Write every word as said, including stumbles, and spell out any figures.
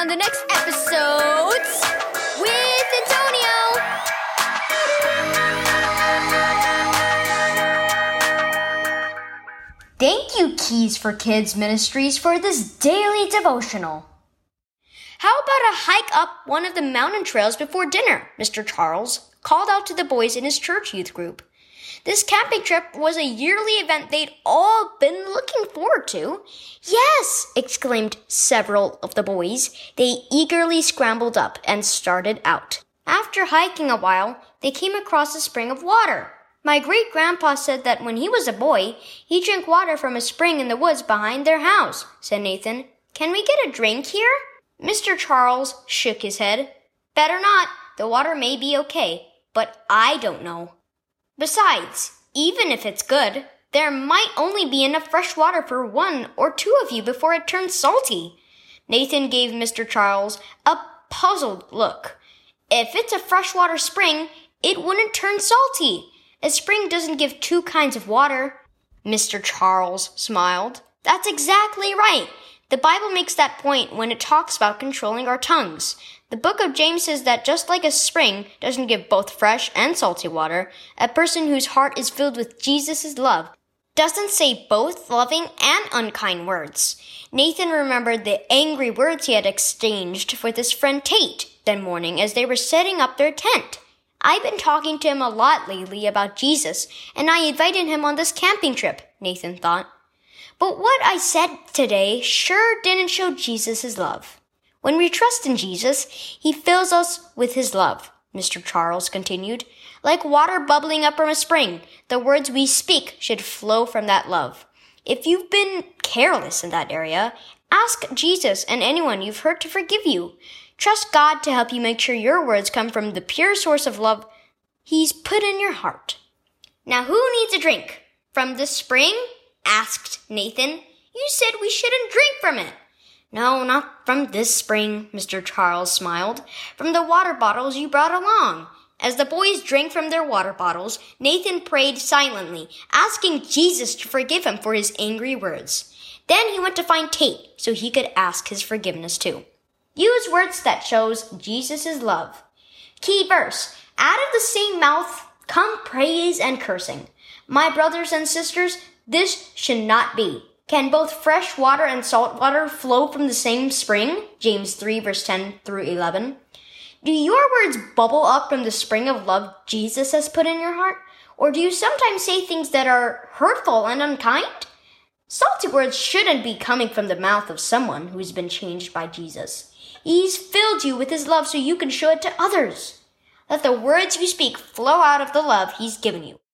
on the next episodes with Antonio. Thank you, Keys for Kids Ministries, for this daily devotional. How about a hike up one of the mountain trails before dinner? Mister Charles called out to the boys in his church youth group. This camping trip was a yearly event they'd all been looking forward to. Yes, exclaimed several of the boys. They eagerly scrambled up and started out. After hiking a while, they came across a spring of water. My great-grandpa said that when he was a boy, he drank water from a spring in the woods behind their house, said Nathan. Can we get a drink here? Mister Charles shook his head. Better not. The water may be okay, but I don't know. Besides, even if it's good, there might only be enough fresh water for one or two of you before it turns salty. Nathan gave Mister Charles a puzzled look. If it's a freshwater spring, it wouldn't turn salty. A spring doesn't give two kinds of water. Mister Charles smiled. That's exactly right. The Bible makes that point when it talks about controlling our tongues. The book of James says that just like a spring doesn't give both fresh and salty water, a person whose heart is filled with Jesus' love doesn't say both loving and unkind words. Nathan remembered the angry words he had exchanged with his friend Tate that morning as they were setting up their tent. I've been talking to him a lot lately about Jesus, and I invited him on this camping trip, Nathan thought. But what I said today sure didn't show Jesus' love. When we trust in Jesus, he fills us with his love, Mister Charles continued. Like water bubbling up from a spring, the words we speak should flow from that love. If you've been careless in that area, ask Jesus and anyone you've hurt to forgive you. Trust God to help you make sure your words come from the pure source of love he's put in your heart. Now who needs a drink? From the spring? Asked Nathan. You said we shouldn't drink from it. No, not from this spring, Mister Charles smiled. From the water bottles you brought along. As the boys drank from their water bottles, Nathan prayed silently, asking Jesus to forgive him for his angry words. Then he went to find Tate so he could ask his forgiveness too. Use words that shows Jesus' love. Key verse. Out of the same mouth come praise and cursing. My brothers and sisters, this should not be. Can both fresh water and salt water flow from the same spring? James three, verse ten through eleven. Do your words bubble up from the spring of love Jesus has put in your heart? Or do you sometimes say things that are hurtful and unkind? Salty words shouldn't be coming from the mouth of someone who's been changed by Jesus. He's filled you with his love so you can show it to others. Let the words you speak flow out of the love he's given you.